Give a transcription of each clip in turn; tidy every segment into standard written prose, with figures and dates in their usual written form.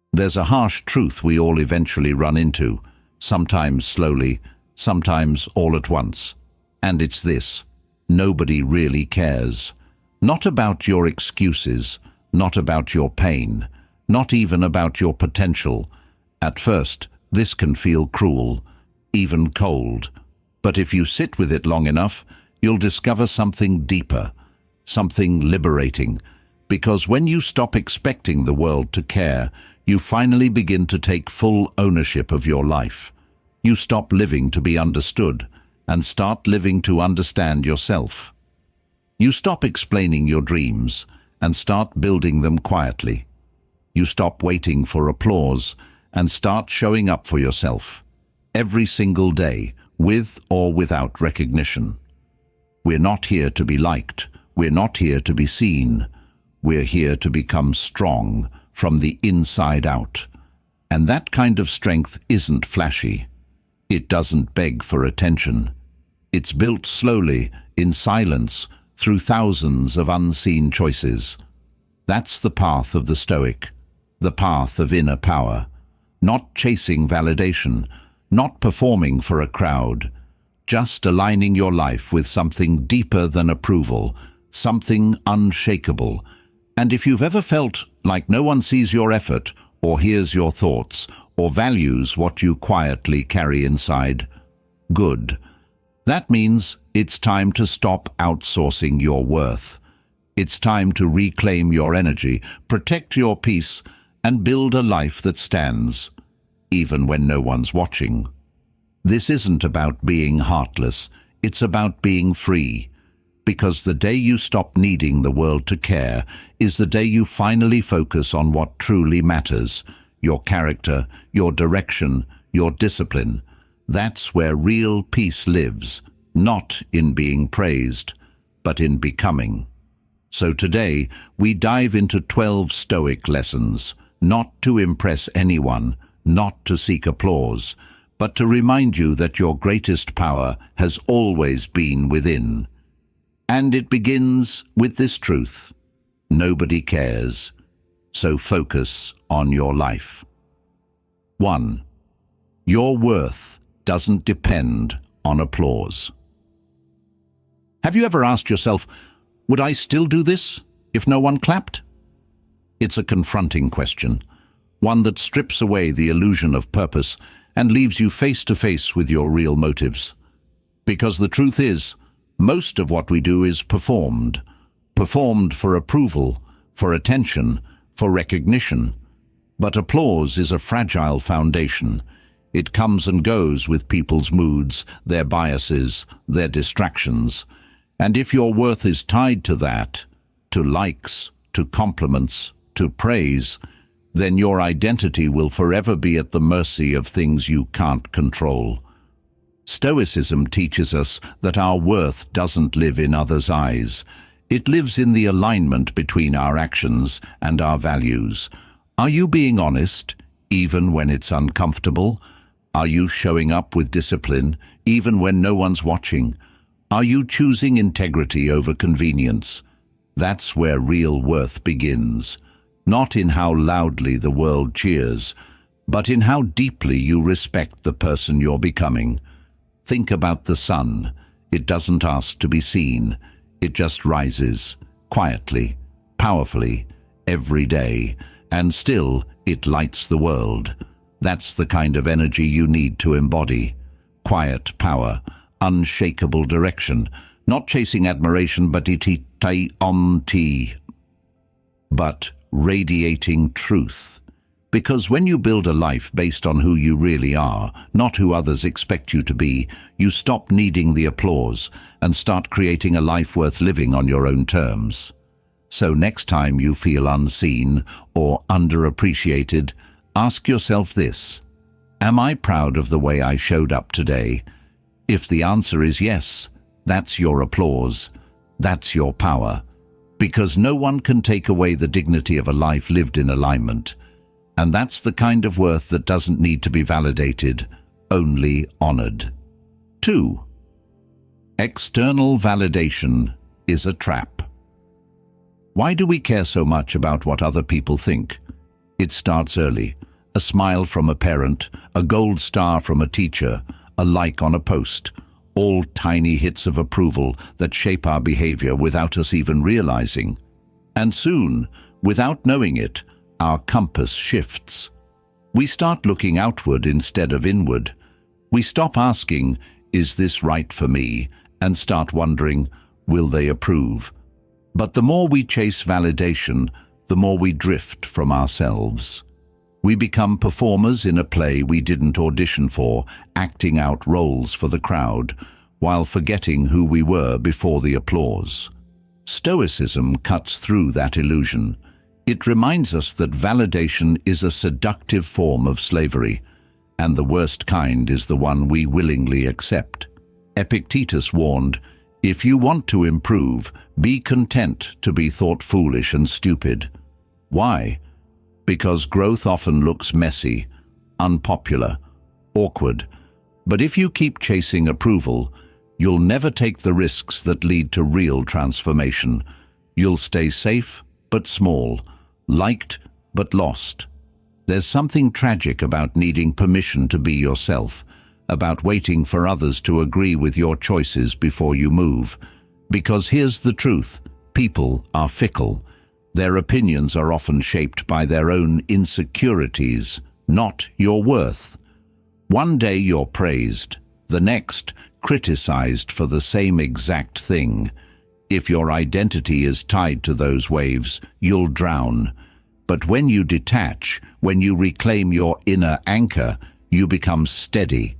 There's a harsh truth we all eventually run into, sometimes slowly, sometimes all at once. And it's this: nobody really cares. Not about your excuses, not about your pain, not even about your potential. At first, this can feel cruel, even cold. But if you sit with it long enough, you'll discover something deeper, something liberating. Because when you stop expecting the world to care, you finally begin to take full ownership of your life. You stop living to be understood and start living to understand yourself. You stop explaining your dreams and start building them quietly. You stop waiting for applause and start showing up for yourself every single day, with or without recognition. We're not here to be liked. We're not here to be seen. We're here to become strong from the inside out. And that kind of strength isn't flashy. It doesn't beg for attention. It's built slowly, in silence, through thousands of unseen choices. That's the path of the Stoic, the path of inner power. Not chasing validation, not performing for a crowd, just aligning your life with something deeper than approval, something unshakable. And if you've ever felt like no one sees your effort, or hears your thoughts, or values what you quietly carry inside, good. That means it's time to stop outsourcing your worth. It's time to reclaim your energy, protect your peace, and build a life that stands, even when no one's watching. This isn't about being heartless, it's about being free. Because the day you stop needing the world to care is the day you finally focus on what truly matters: your character, your direction, your discipline. That's where real peace lives, not in being praised, but in becoming. So today, we dive into 12 Stoic lessons, not to impress anyone, not to seek applause, but to remind you that your greatest power has always been within. And it begins with this truth: nobody cares, so focus on your life. 1. Your worth doesn't depend on applause. Have you ever asked yourself, would I still do this if no one clapped? It's a confronting question, one that strips away the illusion of purpose and leaves you face to face with your real motives. Because the truth is, most of what we do is performed for approval, for attention, for recognition. But applause is a fragile foundation. It comes and goes with people's moods, their biases, their distractions. And if your worth is tied to that, to likes, to compliments, to praise, then your identity will forever be at the mercy of things you can't control. Stoicism teaches us that our worth doesn't live in others' eyes. It lives in the alignment between our actions and our values. Are you being honest, even when it's uncomfortable? Are you showing up with discipline, even when no one's watching? Are you choosing integrity over convenience? That's where real worth begins. Not in how loudly the world cheers, but in how deeply you respect the person you're becoming. Think about the sun. It doesn't ask to be seen. It just rises, quietly, powerfully, every day, and still it lights the world. That's the kind of energy you need to embody. Quiet power, unshakable direction, not chasing admiration but radiating truth. Because when you build a life based on who you really are, not who others expect you to be, you stop needing the applause and start creating a life worth living on your own terms. So next time you feel unseen or underappreciated, ask yourself this: am I proud of the way I showed up today? If the answer is yes, that's your applause. That's your power. Because no one can take away the dignity of a life lived in alignment. And that's the kind of worth that doesn't need to be validated, only honored. 2. External validation is a trap. Why do we care so much about what other people think? It starts early. A smile from a parent, a gold star from a teacher, a like on a post. All tiny hits of approval that shape our behavior without us even realizing. And soon, without knowing it, our compass shifts. We start looking outward instead of inward. We stop asking, "Is this right for me?" and start wondering, "Will they approve?" But the more we chase validation, the more we drift from ourselves. We become performers in a play we didn't audition for, acting out roles for the crowd, while forgetting who we were before the applause. Stoicism cuts through that illusion. It reminds us that validation is a seductive form of slavery, and the worst kind is the one we willingly accept. Epictetus warned, "If you want to improve, be content to be thought foolish and stupid." Why? Because growth often looks messy, unpopular, awkward. But if you keep chasing approval, you'll never take the risks that lead to real transformation. You'll stay safe but small, liked but lost. There's something tragic about needing permission to be yourself, about waiting for others to agree with your choices before you move. Because here's the truth, people are fickle. Their opinions are often shaped by their own insecurities, not your worth. One day you're praised, the next criticized for the same exact thing. If your identity is tied to those waves, you'll drown. But when you detach, when you reclaim your inner anchor, you become steady.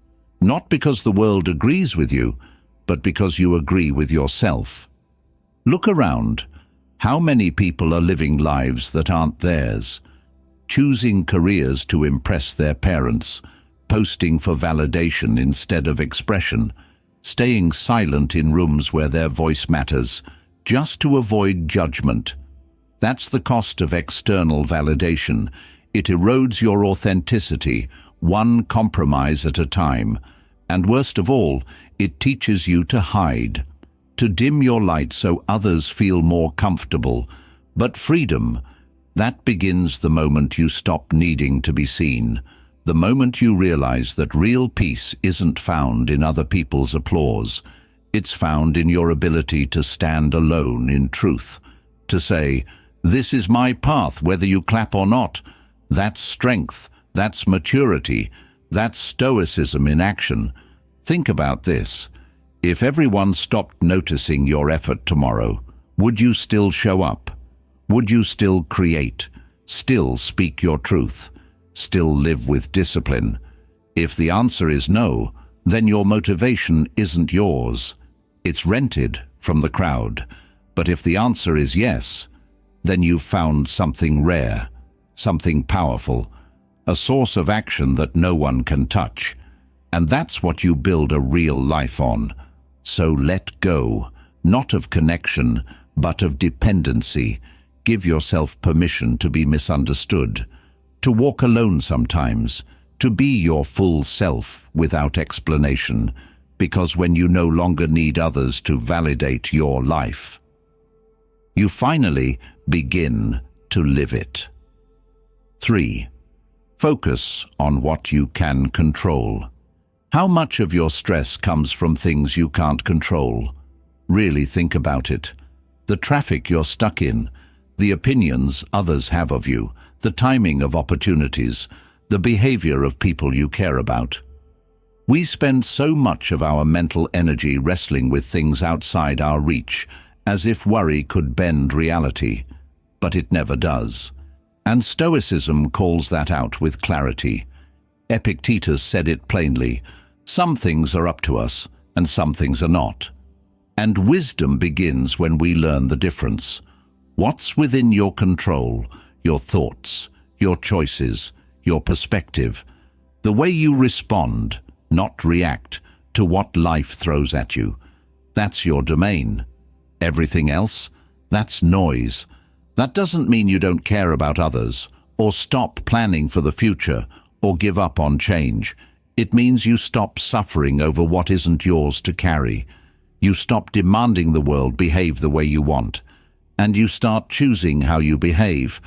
Not because the world agrees with you, but because you agree with yourself. Look around. How many people are living lives that aren't theirs? Choosing careers to impress their parents, posting for validation instead of expression, staying silent in rooms where their voice matters, just to avoid judgment. That's the cost of external validation. It erodes your authenticity, one compromise at a time. And worst of all, it teaches you to hide, to dim your light so others feel more comfortable. But freedom, that begins the moment you stop needing to be seen, the moment you realize that real peace isn't found in other people's applause. It's found in your ability to stand alone in truth, to say, "This is my path, whether you clap or not." That's strength, that's maturity, that's stoicism in action. Think about this. If everyone stopped noticing your effort tomorrow, would you still show up? Would you still create? Still speak your truth? Still live with discipline? If the answer is no, then your motivation isn't yours. It's rented from the crowd. But if the answer is yes, then you've found something rare, something powerful, a source of action that no one can touch. And that's what you build a real life on. So let go, not of connection, but of dependency. Give yourself permission to be misunderstood, to walk alone sometimes, to be your full self without explanation, because when you no longer need others to validate your life, you finally begin to live it. 3. Focus on what you can control. How much of your stress comes from things you can't control? Really think about it. The traffic you're stuck in, the opinions others have of you, the timing of opportunities, the behavior of people you care about. We spend so much of our mental energy wrestling with things outside our reach, as if worry could bend reality. But it never does. And Stoicism calls that out with clarity. Epictetus said it plainly, "Some things are up to us, and some things are not." And wisdom begins when we learn the difference. What's within your control, your thoughts, your choices, your perspective, the way you respond, not react, to what life throws at you. That's your domain. Everything else, that's noise. That doesn't mean you don't care about others, or stop planning for the future, or give up on change. It means you stop suffering over what isn't yours to carry. You stop demanding the world behave the way you want. And you start choosing how you behave.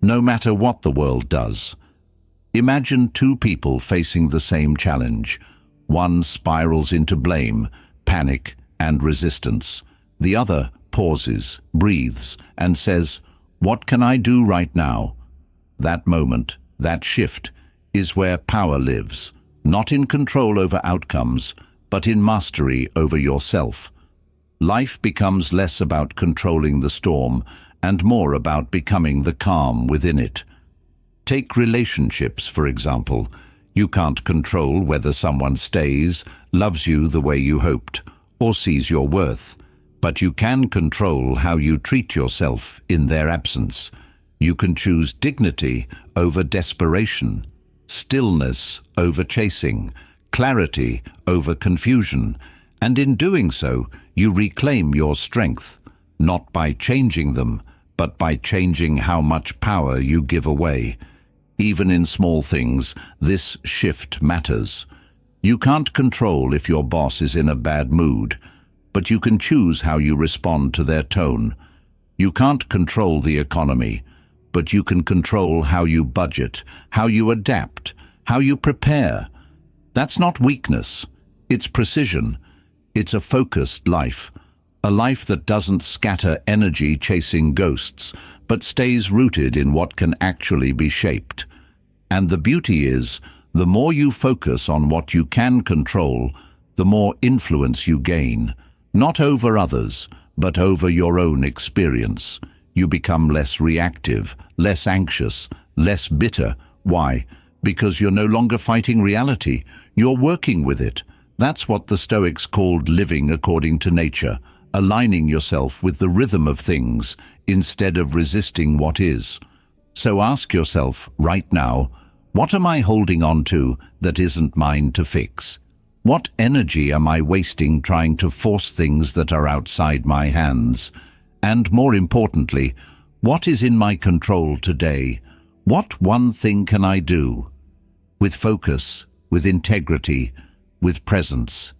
no matter what the world does. Imagine two people facing the same challenge. One spirals into blame, panic, and resistance. The other pauses, breathes, and says, "What can I do right now?" That moment, that shift, is where power lives, not in control over outcomes, but in mastery over yourself. Life becomes less about controlling the storm and more about becoming the calm within it. Take relationships, for example. You can't control whether someone stays, loves you the way you hoped, or sees your worth. But you can control how you treat yourself in their absence. You can choose dignity over desperation, stillness over chasing, clarity over confusion, and in doing so, you reclaim your strength, not by changing them, but by changing how much power you give away. Even in small things, this shift matters. You can't control if your boss is in a bad mood, but you can choose how you respond to their tone. You can't control the economy, but you can control how you budget, how you adapt, how you prepare. That's not weakness. It's precision. It's a focused life, a life that doesn't scatter energy chasing ghosts, but stays rooted in what can actually be shaped. And the beauty is, the more you focus on what you can control, the more influence you gain, not over others, but over your own experience. You become less reactive, less anxious, less bitter. Why? Because you're no longer fighting reality. You're working with it. That's what the Stoics called living according to nature, aligning yourself with the rhythm of things instead of resisting what is. So ask yourself right now, what am I holding on to that isn't mine to fix? What energy am I wasting trying to force things that are outside my hands? And more importantly, what is in my control today? What one thing can I do? With focus, with integrity, with presence.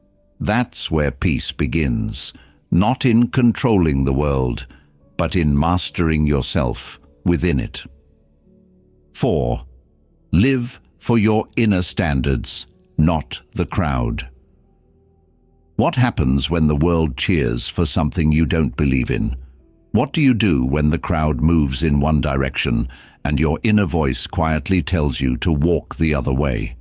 That's where peace begins, not in controlling the world, but in mastering yourself within it. 4. Live for your inner standards, not the crowd. What happens when the world cheers for something you don't believe in? What do you do when the crowd moves in one direction and your inner voice quietly tells you to walk the other way?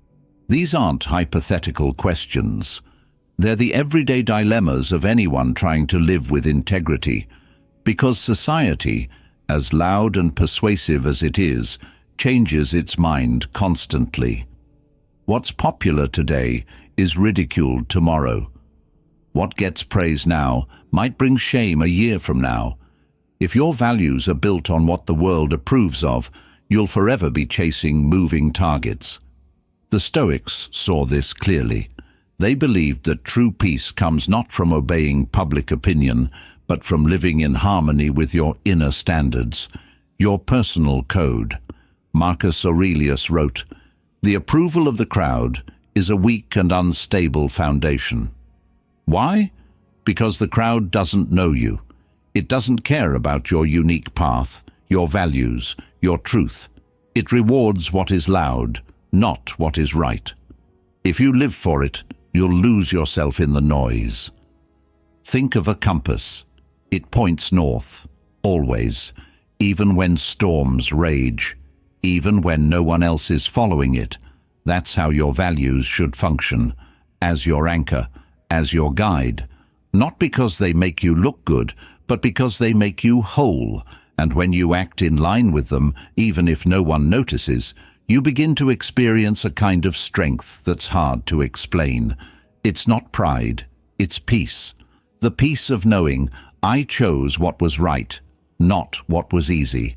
These aren't hypothetical questions. They're the everyday dilemmas of anyone trying to live with integrity, because society, as loud and persuasive as it is, changes its mind constantly. What's popular today is ridiculed tomorrow. What gets praise now might bring shame a year from now. If your values are built on what the world approves of, you'll forever be chasing moving targets. The Stoics saw this clearly. They believed that true peace comes not from obeying public opinion, but from living in harmony with your inner standards, your personal code. Marcus Aurelius wrote, "The approval of the crowd is a weak and unstable foundation." Why? Because the crowd doesn't know you. It doesn't care about your unique path, your values, your truth. It rewards what is loud, not what is right. If you live for it, you'll lose yourself in the noise. Think of a compass. It points north, always, even when storms rage, even when no one else is following it. That's how your values should function, as your anchor, as your guide. Not because they make you look good, but because they make you whole, and when you act in line with them, even if no one notices, you begin to experience a kind of strength that's hard to explain. It's not pride, it's peace. The peace of knowing I chose what was right, not what was easy.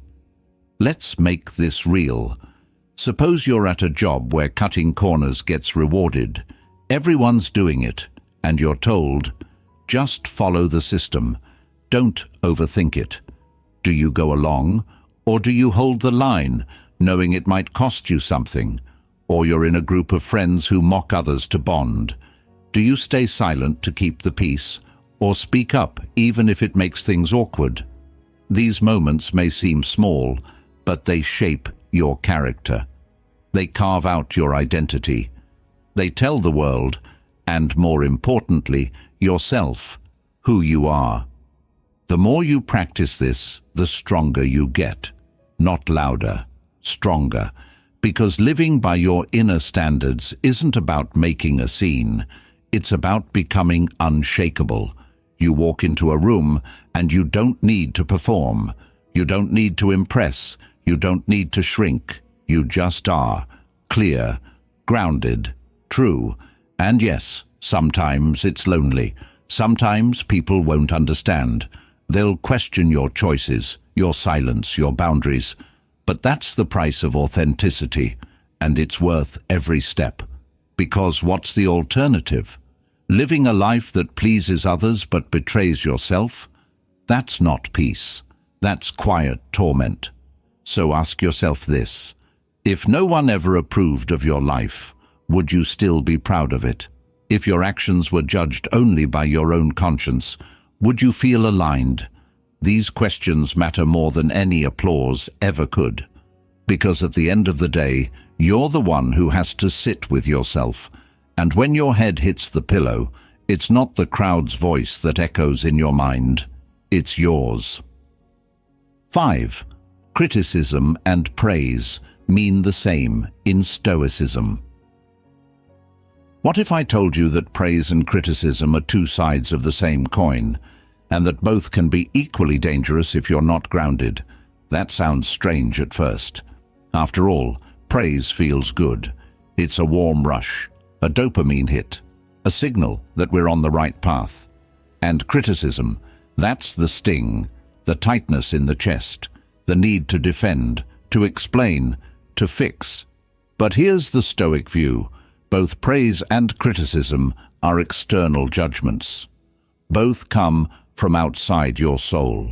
Let's make this real. Suppose you're at a job where cutting corners gets rewarded. Everyone's doing it, and you're told, just follow the system. Don't overthink it. Do you go along, or do you hold the line, knowing it might cost you something? Or you're in a group of friends who mock others to bond. Do you stay silent to keep the peace, or speak up even if it makes things awkward? These moments may seem small, but they shape your character. They carve out your identity. They tell the world, and more importantly, yourself, who you are. The more you practice this, the stronger you get. Not louder, stronger. Because living by your inner standards isn't about making a scene. It's about becoming unshakable. You walk into a room and you don't need to perform. You don't need to impress. You don't need to shrink. You just are. Clear, grounded, true. And yes, sometimes it's lonely. Sometimes people won't understand. They'll question your choices, your silence, your boundaries. But that's the price of authenticity, and it's worth every step. Because what's the alternative? Living a life that pleases others but betrays yourself? That's not peace. That's quiet torment. So ask yourself this. If no one ever approved of your life, would you still be proud of it? If your actions were judged only by your own conscience, would you feel aligned? These questions matter more than any applause ever could. Because at the end of the day, you're the one who has to sit with yourself. And when your head hits the pillow, it's not the crowd's voice that echoes in your mind. It's yours. 5. Criticism and praise mean the same in Stoicism. What if I told you that praise and criticism are two sides of the same coin, and that both can be equally dangerous if you're not grounded? That sounds strange at first. After all, praise feels good. It's a warm rush, a dopamine hit, a signal that we're on the right path. And criticism, that's the sting, the tightness in the chest, the need to defend, to explain, to fix. But here's the Stoic view. Both praise and criticism are external judgments. Both come from outside your soul.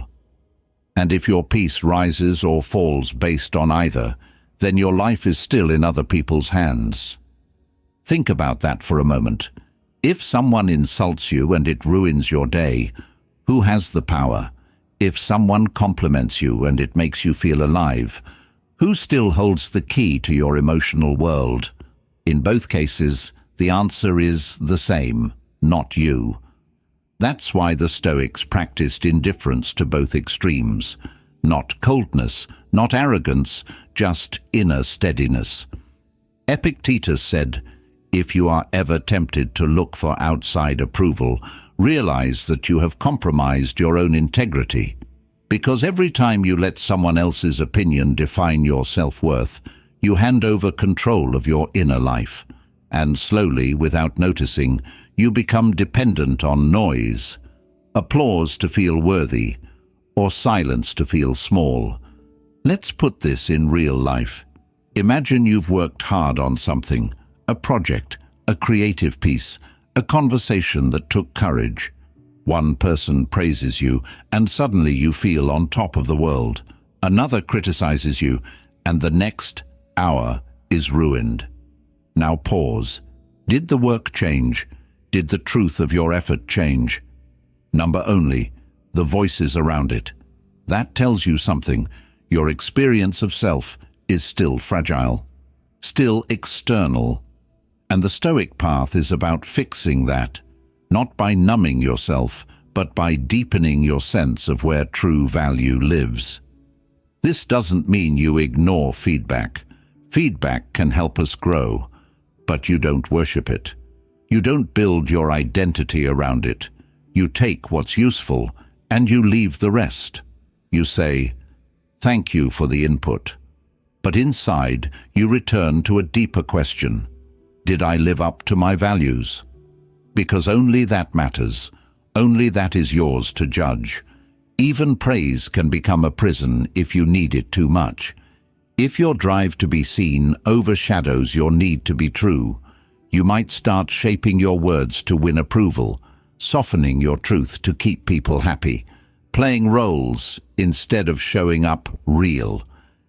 And if your peace rises or falls based on either, then your life is still in other people's hands. Think about that for a moment. If someone insults you and it ruins your day, who has the power? If someone compliments you and it makes you feel alive, who still holds the key to your emotional world? In both cases, the answer is the same, not you. That's why the Stoics practiced indifference to both extremes. Not coldness, not arrogance, just inner steadiness. Epictetus said, "If you are ever tempted to look for outside approval, realize that you have compromised your own integrity. Because every time you let someone else's opinion define your self-worth, you hand over control of your inner life, and slowly, without noticing, you become dependent on noise, applause to feel worthy, or silence to feel small. Let's put this in real life. Imagine you've worked hard on something, a project, a creative piece, a conversation that took courage. One person praises you, and suddenly you feel on top of the world. Another criticizes you, and the next hour is ruined. Now pause. Did the work change? Did the truth of your effort change? Number only, the voices around it. That tells you something. Your experience of self is still fragile, still external. And the Stoic path is about fixing that, not by numbing yourself, but by deepening your sense of where true value lives. This doesn't mean you ignore feedback. Feedback can help us grow, but you don't worship it. You don't build your identity around it. You take what's useful, and you leave the rest. You say, "Thank you for the input." But inside, you return to a deeper question. Did I live up to my values? Because only that matters. Only that is yours to judge. Even praise can become a prison if you need it too much. If your drive to be seen overshadows your need to be true, you might start shaping your words to win approval, softening your truth to keep people happy, playing roles instead of showing up real.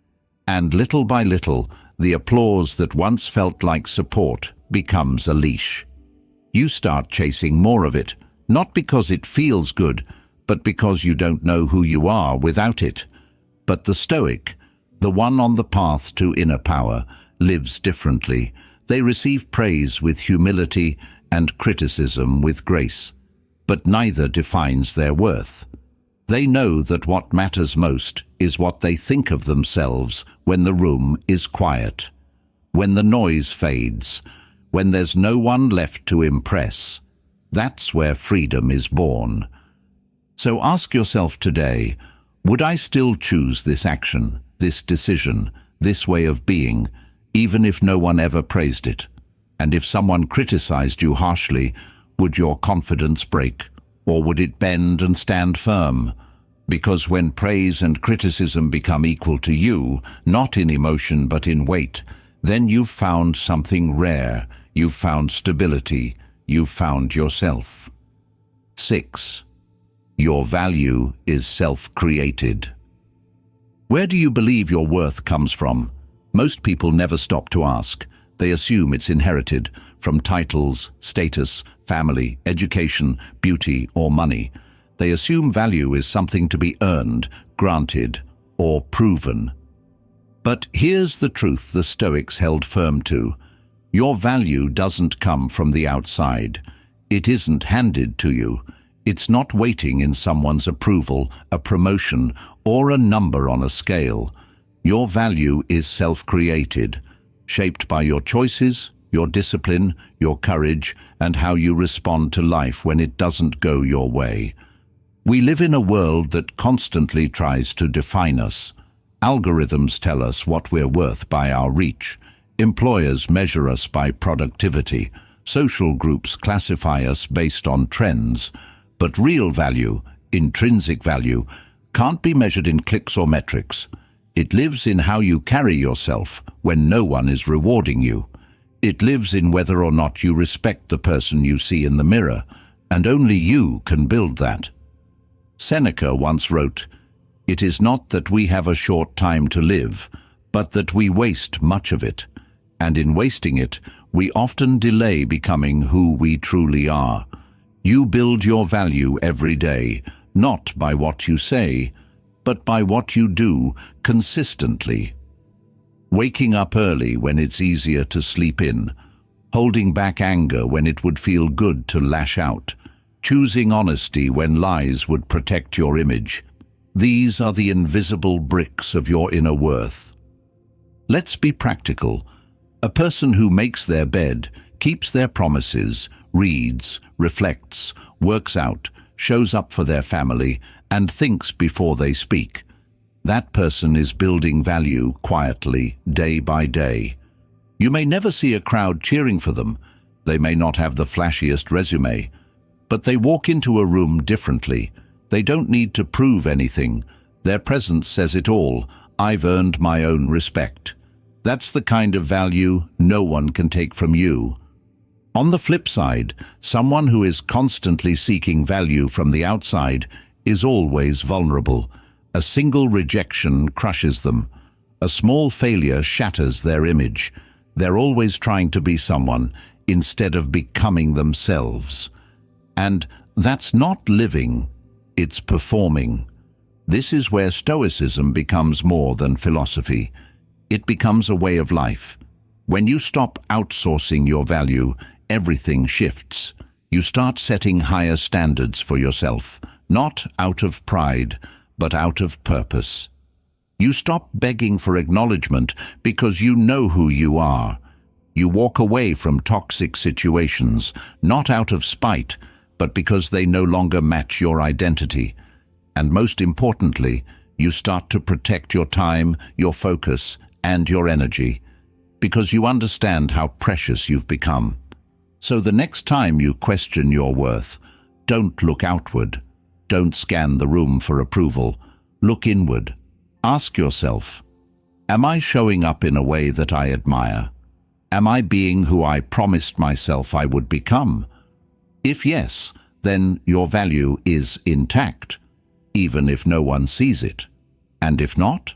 And little by little, the applause that once felt like support becomes a leash. You start chasing more of it, not because it feels good, but because you don't know who you are without it. But the Stoic, The one on the path to inner power lives differently. They receive praise with humility and criticism with grace, but neither defines their worth. They know that what matters most is what they think of themselves when the room is quiet, when the noise fades, when there's no one left to impress. That's where freedom is born. So ask yourself today, would I still choose this action, this decision, this way of being, even if no one ever praised it? And if someone criticized you harshly, would your confidence break, or would it bend and stand firm? Because when praise and criticism become equal to you, not in emotion but in weight, then you've found something rare, you've found stability, you've found yourself. 6. Your value is self-created. Where do you believe your worth comes from? Most people never stop to ask. They assume it's inherited from titles, status, family, education, beauty, or money. They assume value is something to be earned, granted, or proven. But here's the truth the Stoics held firm to. Your value doesn't come from the outside. It isn't handed to you. It's not waiting in someone's approval, a promotion, or a number on a scale. Your value is self-created, shaped by your choices, your discipline, your courage, and how you respond to life when it doesn't go your way. We live in a world that constantly tries to define us. Algorithms tell us what we're worth by our reach. Employers measure us by productivity. Social groups classify us based on trends. But real value, intrinsic value, can't be measured in clicks or metrics. It lives in how you carry yourself when no one is rewarding you. It lives in whether or not you respect the person you see in the mirror, and only you can build that. Seneca once wrote, "It is not that we have a short time to live, but that we waste much of it. And in wasting it, we often delay becoming who we truly are." You build your value every day, not by what you say, but by what you do consistently. Waking up early when it's easier to sleep in, holding back anger when it would feel good to lash out, choosing honesty when lies would protect your image. These are the invisible bricks of your inner worth. Let's be practical. A person who makes their bed, keeps their promises, reads, reflects, works out, shows up for their family, and thinks before they speak. That person is building value quietly, day by day. You may never see a crowd cheering for them. They may not have the flashiest resume, but they walk into a room differently. They don't need to prove anything. Their presence says it all. I've earned my own respect. That's the kind of value no one can take from you. On the flip side, someone who is constantly seeking value from the outside is always vulnerable. A single rejection crushes them. A small failure shatters their image. They're always trying to be someone instead of becoming themselves. And that's not living, it's performing. This is where Stoicism becomes more than philosophy. It becomes a way of life. When you stop outsourcing your value, everything shifts. You start setting higher standards for yourself, not out of pride, but out of purpose. You stop begging for acknowledgement because you know who you are. You walk away from toxic situations, not out of spite, but because they no longer match your identity. And most importantly, you start to protect your time, your focus, and your energy, because you understand how precious you've become. So the next time you question your worth, don't look outward. Don't scan the room for approval. Look inward. Ask yourself, am I showing up in a way that I admire? Am I being who I promised myself I would become? If yes, then your value is intact, even if no one sees it. And if not,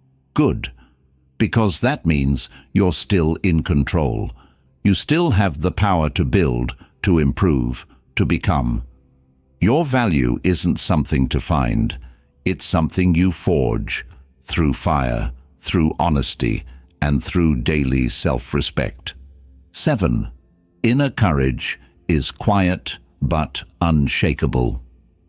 good, because that means you're still in control. You still have the power to build, to improve, to become. Your value isn't something to find. It's something you forge through fire, through honesty, and through daily self-respect. 7. Inner courage is quiet but unshakable.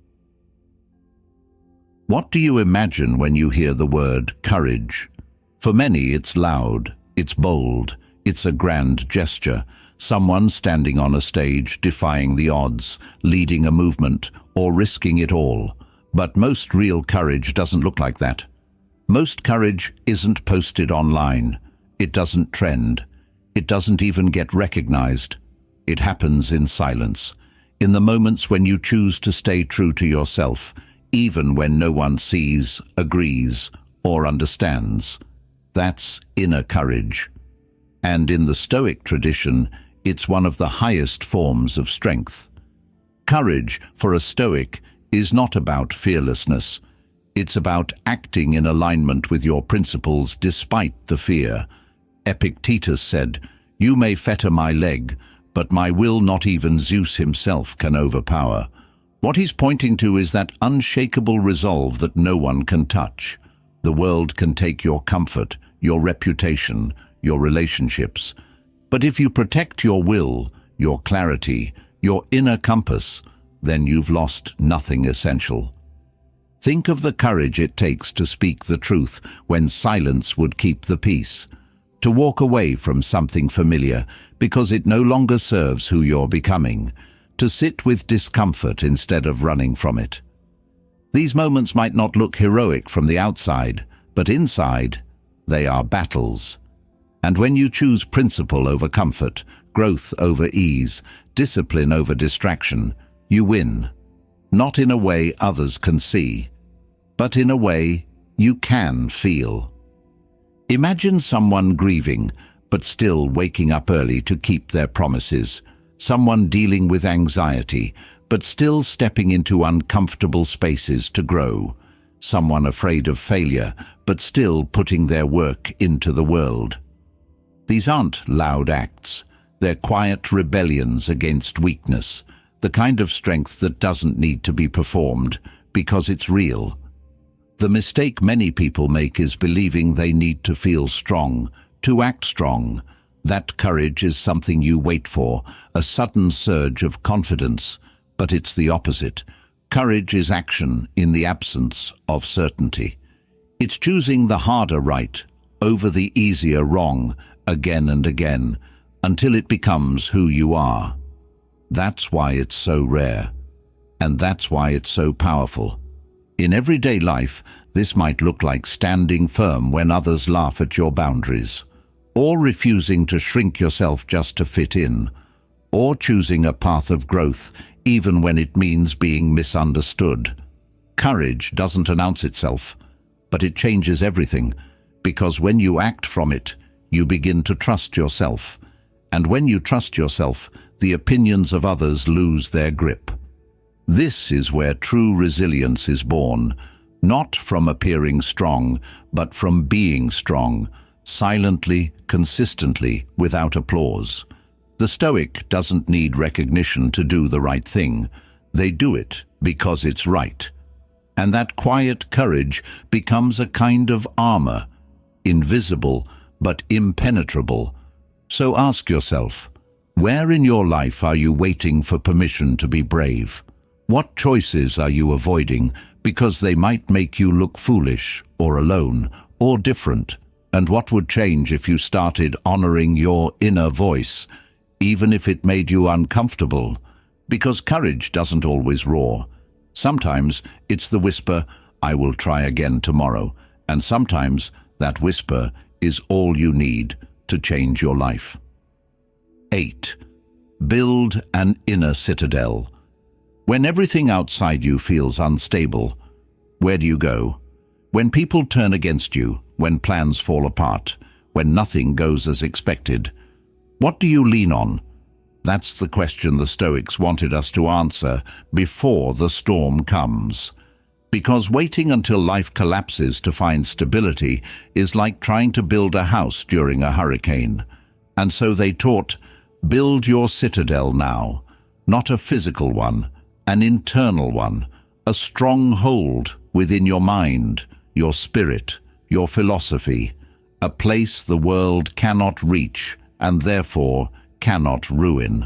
What do you imagine when you hear the word courage? For many, it's loud, it's bold, it's a grand gesture, someone standing on a stage defying the odds, leading a movement, or risking it all. But most real courage doesn't look like that. Most courage isn't posted online. It doesn't trend. It doesn't even get recognized. It happens in silence, in the moments when you choose to stay true to yourself, even when no one sees, agrees, or understands. That's inner courage. And in the Stoic tradition, it's one of the highest forms of strength. Courage, for a Stoic, is not about fearlessness. It's about acting in alignment with your principles despite the fear. Epictetus said, "You may fetter my leg, but my will not even Zeus himself can overpower." What he's pointing to is that unshakable resolve that no one can touch. The world can take your comfort, your reputation, your relationships. But if you protect your will, your clarity, your inner compass, then you've lost nothing essential. Think of the courage it takes to speak the truth when silence would keep the peace, to walk away from something familiar because it no longer serves who you're becoming, to sit with discomfort instead of running from it. These moments might not look heroic from the outside, but inside, they are battles. And when you choose principle over comfort, growth over ease, discipline over distraction, you win. Not in a way others can see, but in a way you can feel. Imagine someone grieving, but still waking up early to keep their promises. Someone dealing with anxiety, but still stepping into uncomfortable spaces to grow. Someone afraid of failure, but still putting their work into the world. These aren't loud acts. They're quiet rebellions against weakness, the kind of strength that doesn't need to be performed because it's real. The mistake many people make is believing they need to feel strong, to act strong. That courage is something you wait for, a sudden surge of confidence, but it's the opposite. Courage is action in the absence of certainty. It's choosing the harder right over the easier wrong again and again until it becomes who you are. That's why it's so rare, and that's why it's so powerful. In everyday life, this might look like standing firm when others laugh at your boundaries, or refusing to shrink yourself just to fit in, or choosing a path of growth even when it means being misunderstood. Courage doesn't announce itself, but it changes everything, because when you act from it, you begin to trust yourself. And when you trust yourself, the opinions of others lose their grip. This is where true resilience is born, not from appearing strong, but from being strong, silently, consistently, without applause. The Stoic doesn't need recognition to do the right thing. They do it because it's right. And that quiet courage becomes a kind of armor, invisible but impenetrable. So ask yourself, where in your life are you waiting for permission to be brave? What choices are you avoiding because they might make you look foolish or alone or different? And what would change if you started honoring your inner voice, even if it made you uncomfortable? Because courage doesn't always roar. Sometimes it's the whisper, "I will try again tomorrow." And sometimes that whisper is all you need to change your life. 8. Build an inner citadel. When everything outside you feels unstable, where do you go? When people turn against you, when plans fall apart, when nothing goes as expected, what do you lean on? That's the question the Stoics wanted us to answer before the storm comes. Because waiting until life collapses to find stability is like trying to build a house during a hurricane. And so they taught, build your citadel now, not a physical one, an internal one, a stronghold within your mind, your spirit, your philosophy. a place the world cannot reach and therefore cannot ruin.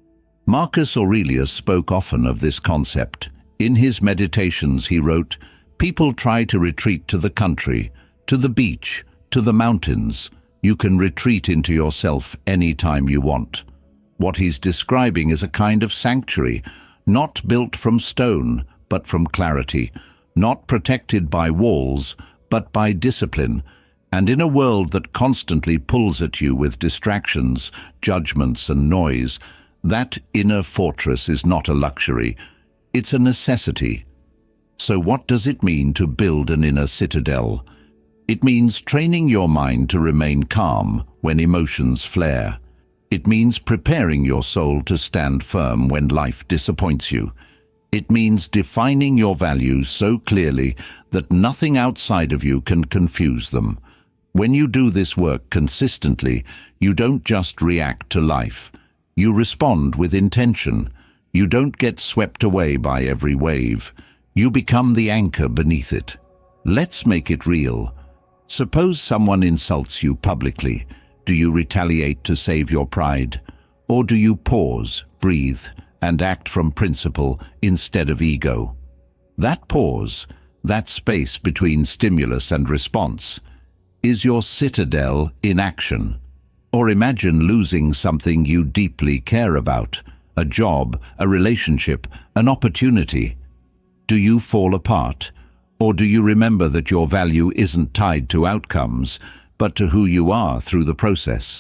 Marcus Aurelius spoke often of this concept. In his Meditations he wrote, "People try to retreat to the country, to the beach, to the mountains. You can retreat into yourself any time you want." What he's describing is a kind of sanctuary, not built from stone, but from clarity, not protected by walls, but by discipline. And in a world that constantly pulls at you with distractions, judgments and noise, that inner fortress is not a luxury, it's a necessity. So what does it mean to build an inner citadel? It means training your mind to remain calm when emotions flare. It means preparing your soul to stand firm when life disappoints you. It means defining your values so clearly that nothing outside of you can confuse them. When you do this work consistently, you don't just react to life. You respond with intention. You don't get swept away by every wave. You become the anchor beneath it. Let's make it real. Suppose someone insults you publicly. Do you retaliate to save your pride? Or do you pause, breathe, and act from principle instead of ego? That pause, that space between stimulus and response, is your citadel in action. Or imagine losing something you deeply care about, a job, a relationship, an opportunity. Do you fall apart? Or do you remember that your value isn't tied to outcomes, but to who you are through the process?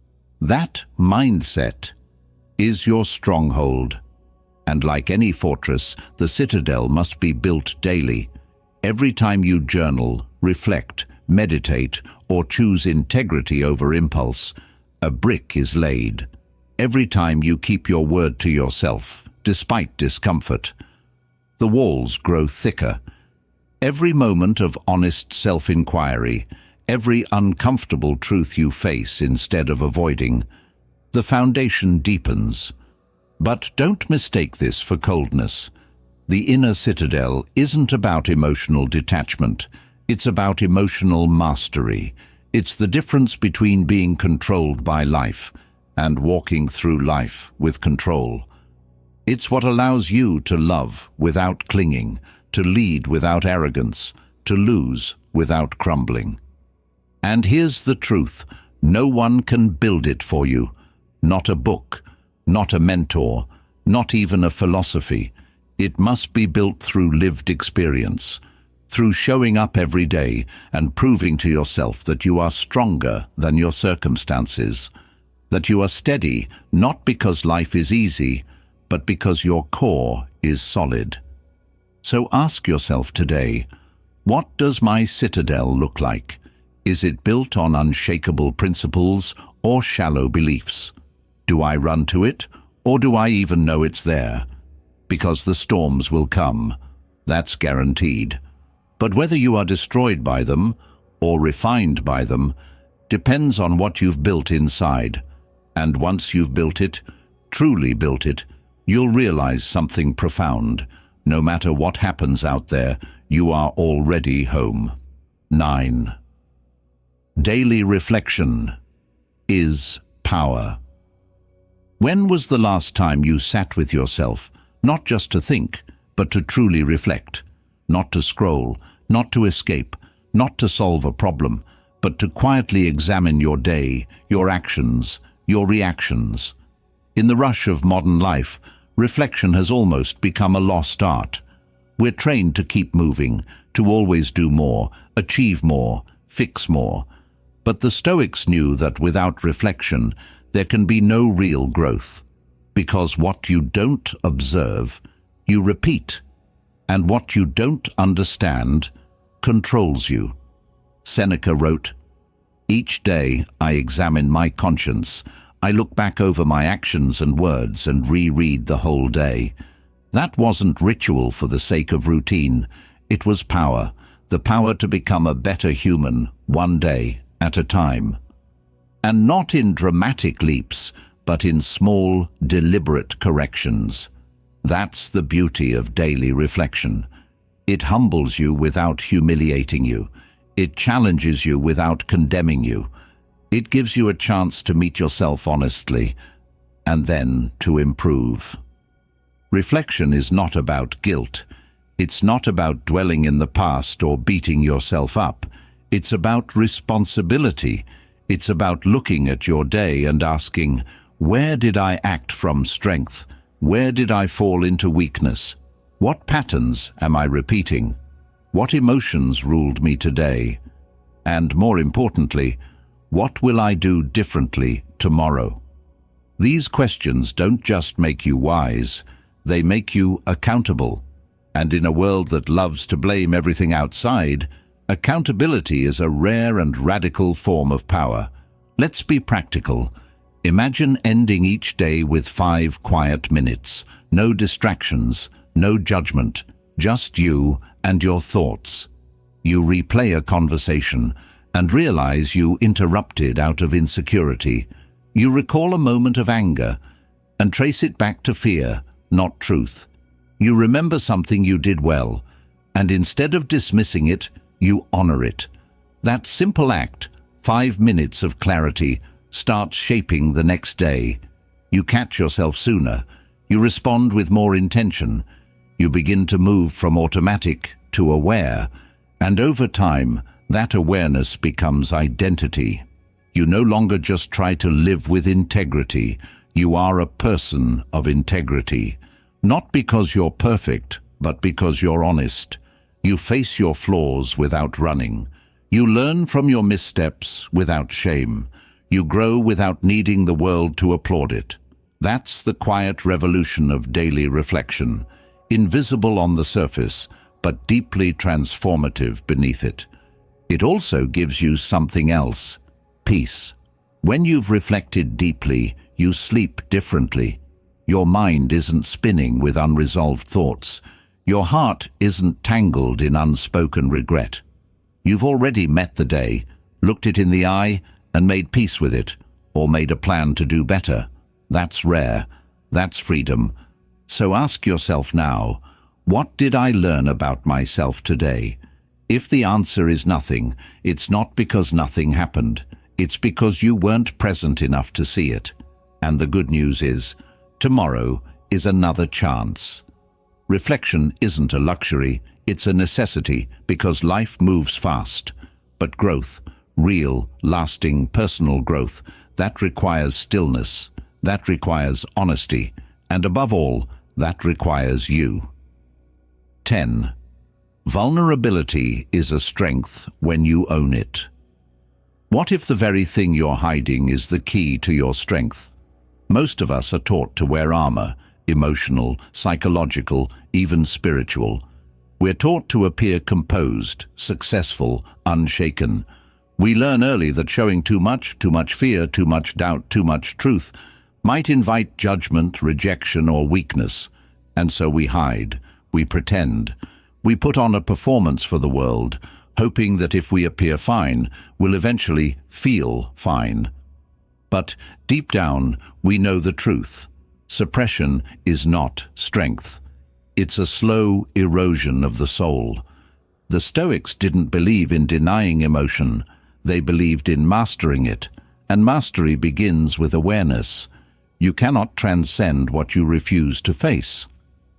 That mindset is your stronghold. And like any fortress, the citadel must be built daily. Every time you journal, reflect, meditate, or choose integrity over impulse, a brick is laid. Every time you keep your word to yourself, despite discomfort, the walls grow thicker. Every moment of honest self-inquiry, every uncomfortable truth you face instead of avoiding, the foundation deepens. But don't mistake this for coldness. The inner citadel isn't about emotional detachment. It's about emotional mastery. It's the difference between being controlled by life and walking through life with control. It's what allows you to love without clinging, to lead without arrogance, to lose without crumbling. And here's the truth: no one can build it for you. Not a book, not a mentor, not even a philosophy. It must be built through lived experience, through showing up every day and proving to yourself that you are stronger than your circumstances, that you are steady not because life is easy, but because your core is solid. So ask yourself today, what does my citadel look like? Is it built on unshakable principles or shallow beliefs? Do I run to it, or do I even know it's there? Because the storms will come, that's guaranteed. But whether you are destroyed by them or refined by them depends on what you've built inside. And once you've built it, truly built it, you'll realize something profound. No matter what happens out there, you are already home. 9. Daily reflection is power. When was the last time you sat with yourself, not just to think, but to truly reflect? Not to scroll, not to escape, not to solve a problem, but to quietly examine your day, your actions, your reactions. In the rush of modern life, reflection has almost become a lost art. We're trained to keep moving, to always do more, achieve more, fix more. But the Stoics knew that without reflection, there can be no real growth, because what you don't observe, you repeat, and what you don't understand controls you. Seneca wrote, "Each day I examine my conscience. I look back over my actions and words and reread the whole day." That wasn't ritual for the sake of routine. It was power, the power to become a better human, one day at a time. And not in dramatic leaps, but in small, deliberate corrections. That's the beauty of daily reflection. It humbles you without humiliating you. It challenges you without condemning you. It gives you a chance to meet yourself honestly, and then to improve. Reflection is not about guilt. It's not about dwelling in the past or beating yourself up. It's about responsibility. It's about looking at your day and asking, where did I act from strength? Where did I fall into weakness? What patterns am I repeating? What emotions ruled me today? And more importantly, what will I do differently tomorrow? These questions don't just make you wise, they make you accountable. And in a world that loves to blame everything outside, accountability is a rare and radical form of power. Let's be practical. Imagine ending each day with 5 quiet minutes. No distractions, no judgment, just you and your thoughts. You replay a conversation and realize you interrupted out of insecurity. You recall a moment of anger and trace it back to fear, not truth. You remember something you did well, and instead of dismissing it, you honor it. That simple act, 5 minutes of clarity, starts shaping the next day. You catch yourself sooner. You respond with more intention. You begin to move from automatic to aware, and over time, that awareness becomes identity. You no longer just try to live with integrity. You are a person of integrity. Not because you're perfect, but because you're honest. You face your flaws without running. You learn from your missteps without shame. You grow without needing the world to applaud it. That's the quiet revolution of daily reflection, invisible on the surface, but deeply transformative beneath it. It also gives you something else, peace. When you've reflected deeply, you sleep differently. Your mind isn't spinning with unresolved thoughts. Your heart isn't tangled in unspoken regret. You've already met the day, looked it in the eye, and made peace with it, or made a plan to do better. That's rare. That's freedom. So ask yourself now, what did I learn about myself today? If the answer is nothing, it's not because nothing happened. It's because you weren't present enough to see it. And the good news is, tomorrow is another chance. Reflection isn't a luxury, it's a necessity because life moves fast. But growth, real, lasting, personal growth, that requires stillness, that requires honesty, and above all, that requires you. 10. Vulnerability is a strength when you own it. What if the very thing you're hiding is the key to your strength? Most of us are taught to wear armor, emotional, psychological, even spiritual. We're taught to appear composed, successful, unshaken. We learn early that showing too much fear, too much doubt, too much truth might invite judgment, rejection, or weakness. And so we hide, we pretend. We put on a performance for the world, hoping that if we appear fine, we'll eventually feel fine. But deep down, we know the truth. Suppression is not strength. It's a slow erosion of the soul. The Stoics didn't believe in denying emotion. They believed in mastering it. And mastery begins with awareness. You cannot transcend what you refuse to face.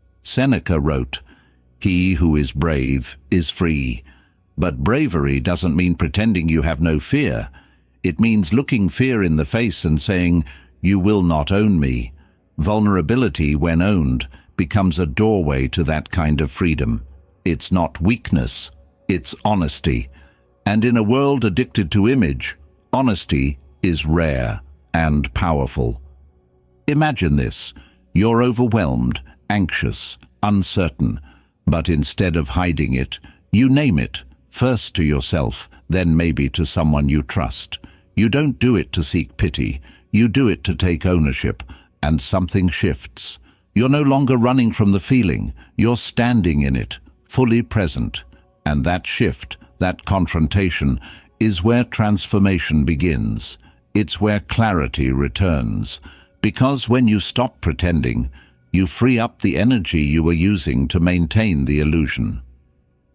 Seneca wrote, "He who is brave is free." But bravery doesn't mean pretending you have no fear. It means looking fear in the face and saying, "You will not own me." Vulnerability, when owned, becomes a doorway to that kind of freedom. It's not weakness, it's honesty. And in a world addicted to image, honesty is rare and powerful. Imagine this. You're overwhelmed, anxious, uncertain, but instead of hiding it, you name it, first to yourself, then maybe to someone you trust. You don't do it to seek pity. You do it to take ownership, and something shifts. You're no longer running from the feeling. You're standing in it, fully present. And that shift, that confrontation, is where transformation begins. It's where clarity returns. Because when you stop pretending, you free up the energy you were using to maintain the illusion.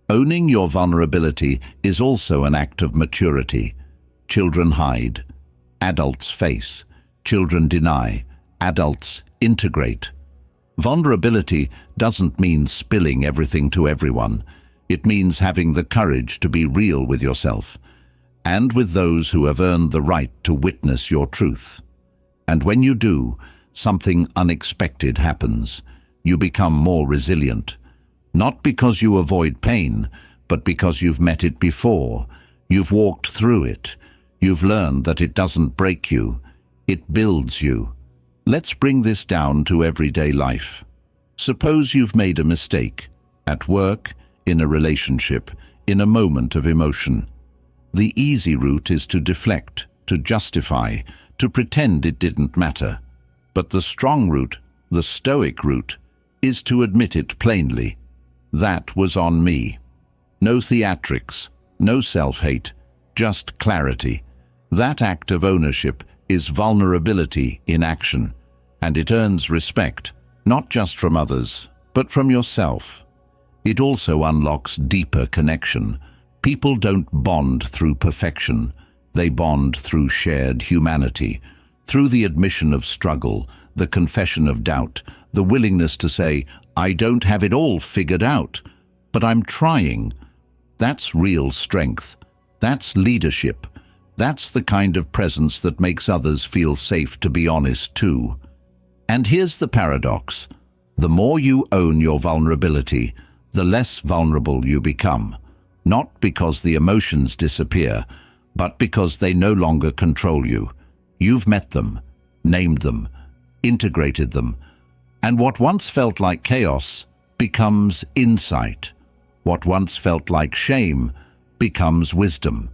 Owning your vulnerability is also an act of maturity. Children hide. Adults face. Children deny. Adults integrate. Vulnerability doesn't mean spilling everything to everyone. It means having the courage to be real with yourself and with those who have earned the right to witness your truth. And when you do, something unexpected happens. You become more resilient. Not because you avoid pain, but because you've met it before. You've walked through it. You've learned that it doesn't break you. It builds you. Let's bring this down to everyday life. Suppose you've made a mistake at work, in a relationship, in a moment of emotion. The easy route is to deflect, to justify, to pretend it didn't matter. But the strong route, the stoic route, is to admit it plainly. That was on me. No theatrics, no self-hate, just clarity. That act of ownership is vulnerability in action, and it earns respect, not just from others, but from yourself. It also unlocks deeper connection. People don't bond through perfection. They bond through shared humanity, through the admission of struggle, the confession of doubt, the willingness to say, I don't have it all figured out, but I'm trying. That's real strength. That's leadership. That's the kind of presence that makes others feel safe to be honest too. And here's the paradox. The more you own your vulnerability, the less vulnerable you become. Not because the emotions disappear, but because they no longer control you. You've met them, named them, integrated them, and what once felt like chaos becomes insight. What once felt like shame becomes wisdom.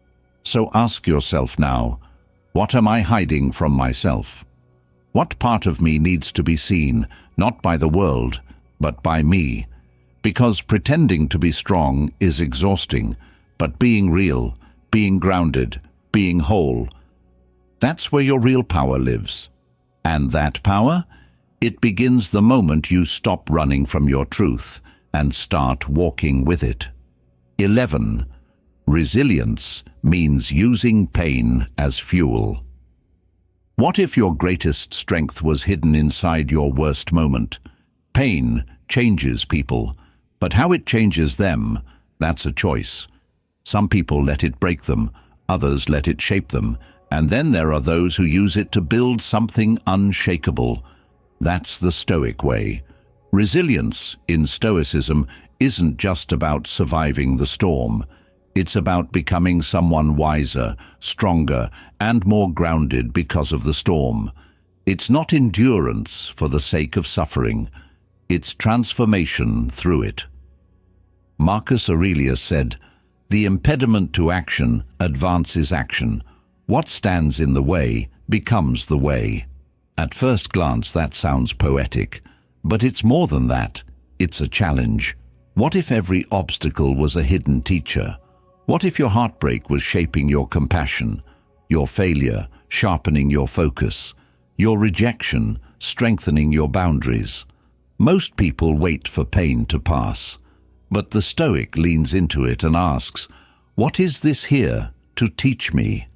So ask yourself now, what am I hiding from myself? What part of me needs to be seen, not by the world, but by me? Because pretending to be strong is exhausting, but being real, being grounded, being whole, that's where your real power lives. And that power? It begins the moment you stop running from your truth and start walking with it. 11. Resilience means using pain as fuel. What if your greatest strength was hidden inside your worst moment? Pain changes people, but how it changes them, that's a choice. Some people let it break them, others let it shape them, and then there are those who use it to build something unshakable. That's the Stoic way. Resilience in Stoicism isn't just about surviving the storm. It's about becoming someone wiser, stronger, and more grounded because of the storm. It's not endurance for the sake of suffering. It's transformation through it. Marcus Aurelius said, "The impediment to action advances action. What stands in the way becomes the way." At first glance, that sounds poetic, but it's more than that. It's a challenge. What if every obstacle was a hidden teacher? What if your heartbreak was shaping your compassion, your failure sharpening your focus, your rejection strengthening your boundaries? Most people wait for pain to pass, but the Stoic leans into it and asks, what is this here to teach me?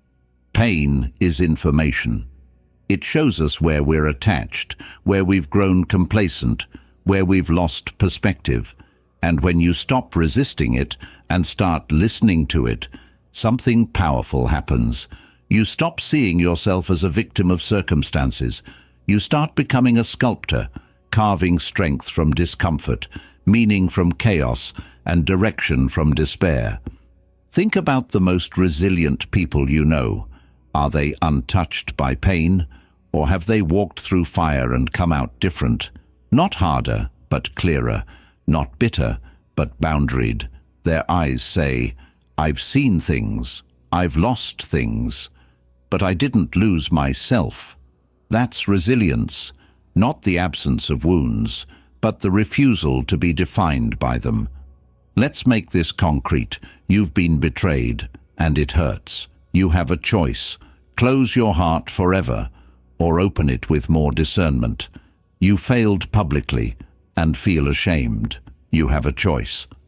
Pain is information. It shows us where we're attached, where we've grown complacent, where we've lost perspective. And when you stop resisting it and start listening to it, something powerful happens. You stop seeing yourself as a victim of circumstances. You start becoming a sculptor, carving strength from discomfort, meaning from chaos, and direction from despair. Think about the most resilient people you know. Are they untouched by pain, or have they walked through fire and come out different? Not harder, but clearer. Not bitter, but boundaried. Their eyes say, I've seen things, I've lost things, but I didn't lose myself. That's resilience, not the absence of wounds, but the refusal to be defined by them. Let's make this concrete. You've been betrayed, and it hurts. You have a choice. Close your heart forever, or open it with more discernment. You failed publicly and feel ashamed. You have a choice.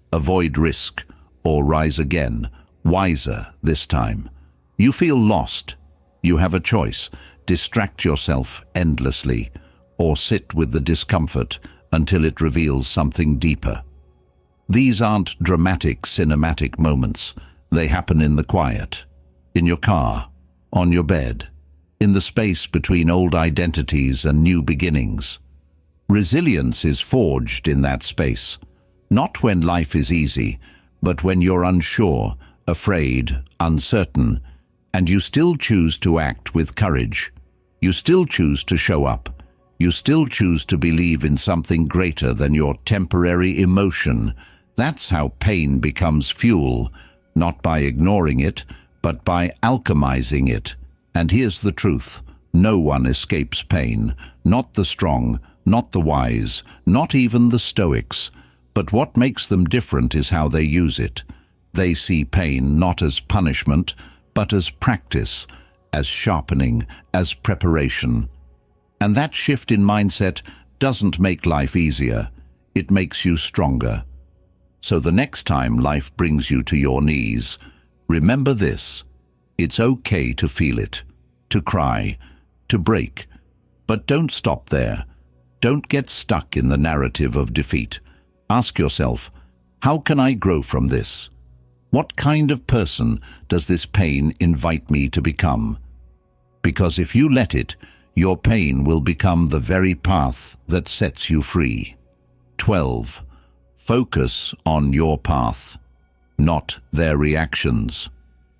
avoid risk, or rise again, wiser this time. You feel lost. You have a choice: distract yourself endlessly, or sit with the discomfort until it reveals something deeper. These aren't dramatic, cinematic moments. They happen in the quiet, in your car, on your bed, in the space between old identities and new beginnings. Resilience is forged in that space, not when life is easy, but when you're unsure, afraid, uncertain, and you still choose to act with courage. You still choose to show up. You still choose to believe in something greater than your temporary emotion. That's how pain becomes fuel, not by ignoring it, but by alchemizing it. And here's the truth: no one escapes pain, not the strong, not the wise, not even the Stoics. But what makes them different is how they use it. They see pain not as punishment, but as practice, as sharpening, as preparation. And that shift in mindset doesn't make life easier. It makes you stronger. So the next time life brings you to your knees, remember this: it's okay to feel it, to cry, to break. But don't stop there. Don't get stuck in the narrative of defeat. Ask yourself, how can I grow from this? What kind of person does this pain invite me to become? Because if you let it, your pain will become the very path that sets you free. 12. Focus on your path, not their reactions.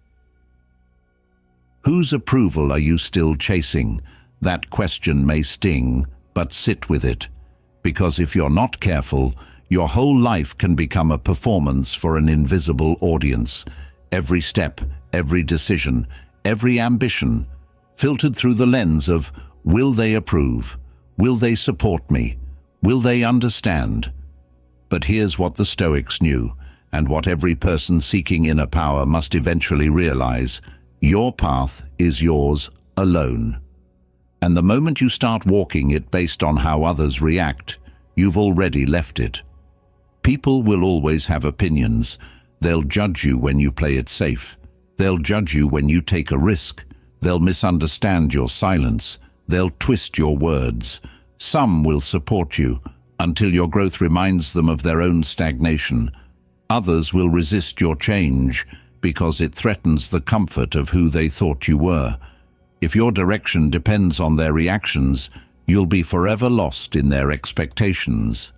Whose approval are you still chasing? That question may sting, but sit with it. Because if you're not careful, your whole life can become a performance for an invisible audience. Every step, every decision, every ambition, filtered through the lens of, will they approve? Will they support me? Will they understand? But here's what the Stoics knew, and what every person seeking inner power must eventually realize: your path is yours alone. And the moment you start walking it based on how others react, you've already left it. People will always have opinions. They'll judge you when you play it safe. They'll judge you when you take a risk. They'll misunderstand your silence. They'll twist your words. Some will support you until your growth reminds them of their own stagnation. Others will resist your change because it threatens the comfort of who they thought you were. If your direction depends on their reactions, you'll be forever lost in their expectations.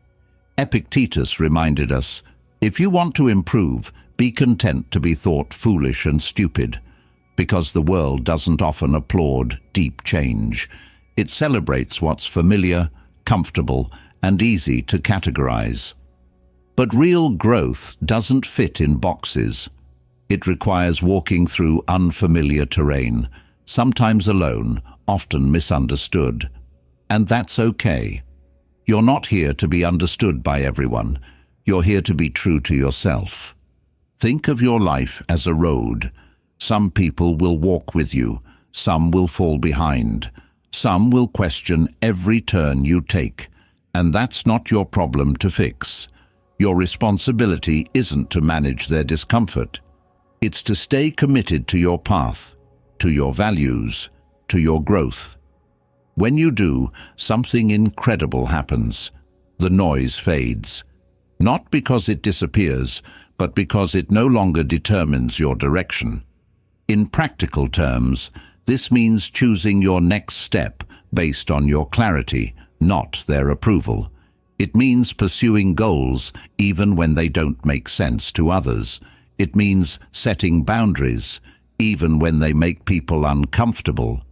Epictetus reminded us, if you want to improve, be content to be thought foolish and stupid, because the world doesn't often applaud deep change. It celebrates what's familiar, comfortable, and easy to categorize. But real growth doesn't fit in boxes. It requires walking through unfamiliar terrain, sometimes alone, often misunderstood. And that's okay. You're not here to be understood by everyone. You're here to be true to yourself. Think of your life as a road. Some people will walk with you. Some will fall behind. Some will question every turn you take. And that's not your problem to fix. Your responsibility isn't to manage their discomfort. It's to stay committed to your path, to your values, to your growth. When you do, something incredible happens. The noise fades. Not because it disappears, but because it no longer determines your direction. In practical terms, this means choosing your next step based on your clarity, not their approval. It means pursuing goals even when they don't make sense to others. It means setting boundaries even when they make people uncomfortable.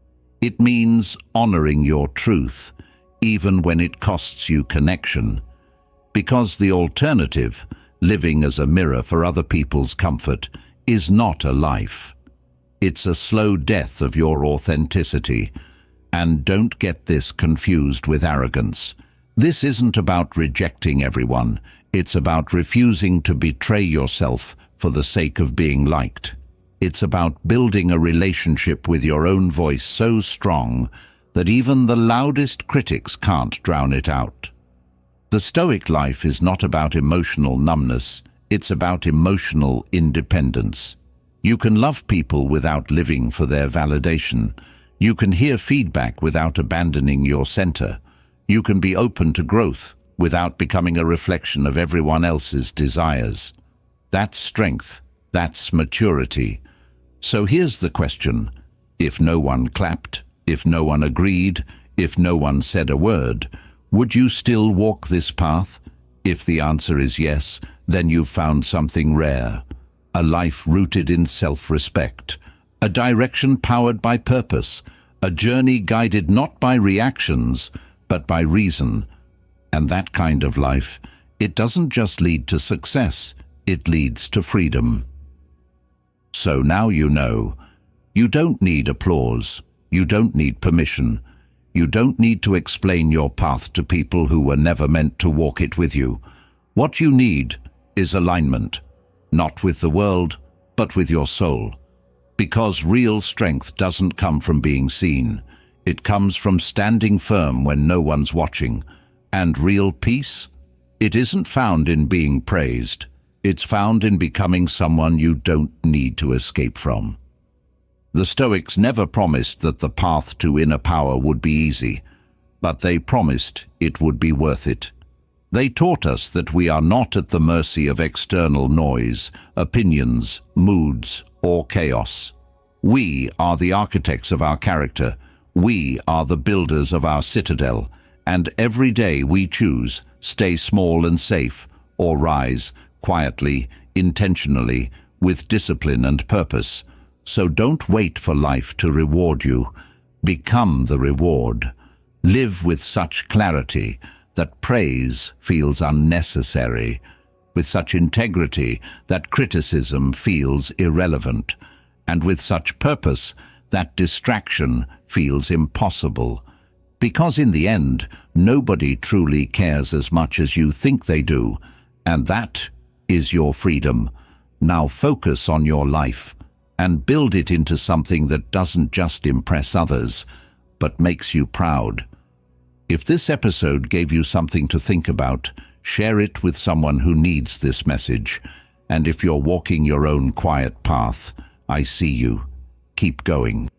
It means honoring your truth even when it costs you connection. Because the alternative, living as a mirror for other people's comfort, is not a life. It's a slow death of your authenticity. And don't get this confused with arrogance. This isn't about rejecting everyone. It's about refusing to betray yourself for the sake of being liked. It's about building a relationship with your own voice so strong that even the loudest critics can't drown it out. The Stoic life is not about emotional numbness, it's about emotional independence. You can love people without living for their validation. You can hear feedback without abandoning your center. You can be open to growth without becoming a reflection of everyone else's desires. That's strength. That's maturity. So here's the question. If no one clapped, if no one agreed, if no one said a word, would you still walk this path? If the answer is yes, then you've found something rare. A life rooted in self-respect. A direction powered by purpose. A journey guided not by reactions, but by reason. And that kind of life, it doesn't just lead to success, it leads to freedom. So now you know. You don't need applause. You don't need permission. You don't need to explain your path to people who were never meant to walk it with you. What you need is alignment, not with the world, but with your soul. Because real strength doesn't come from being seen. It comes from standing firm when no one's watching. And real peace? It isn't found in being praised. It's found in becoming someone you don't need to escape from. The Stoics never promised that the path to inner power would be easy, but they promised it would be worth it. They taught us that we are not at the mercy of external noise, opinions, moods, or chaos. We are the architects of our character. We are the builders of our citadel, and every day we choose, stay small and safe, or rise, quietly, intentionally, with discipline and purpose. So don't wait for life to reward you. Become the reward. Live with such clarity that praise feels unnecessary, with such integrity that criticism feels irrelevant, and with such purpose that distraction feels impossible. Because in the end, nobody truly cares as much as you think they do, and that is your freedom. Now focus on your life and build it into something that doesn't just impress others, but makes you proud. If this episode gave you something to think about, share it with someone who needs this message. And if you're walking your own quiet path, I see you. Keep going.